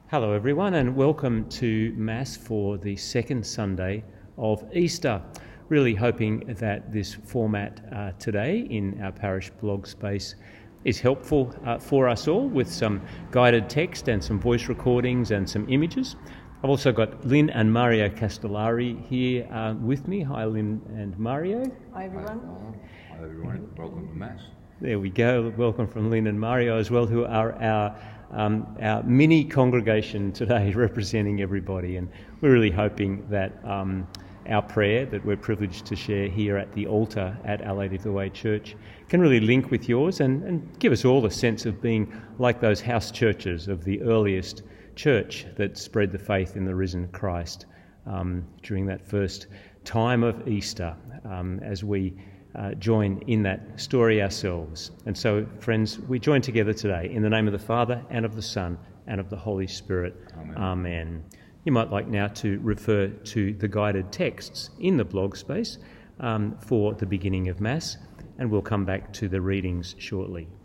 Hello everyone, and welcome to Mass for the second Sunday of Easter. Really hoping that this format today in our parish blog space is helpful for us all, with some guided text and some voice recordings and some images. I've also got Lynn and Mario Castellari here with me. Hi Lynn and Mario. Hi everyone. Hi everyone, welcome to Mass. There we go. Welcome from Lynn and Mario as well, who are our mini congregation today, representing everybody. And we're really hoping that our prayer that we're privileged to share here at the altar at Our Lady of the Way Church can really link with yours and give us all a sense of being like those house churches of the earliest church that spread the faith in the risen Christ during that first time of Easter, as we join in that story ourselves. And so, friends, we join together today in the name of the Father and of the Son and of the Holy Spirit. Amen. Amen. You might like now to refer to the guided texts in the blog space for the beginning of Mass, and we'll come back to the readings shortly.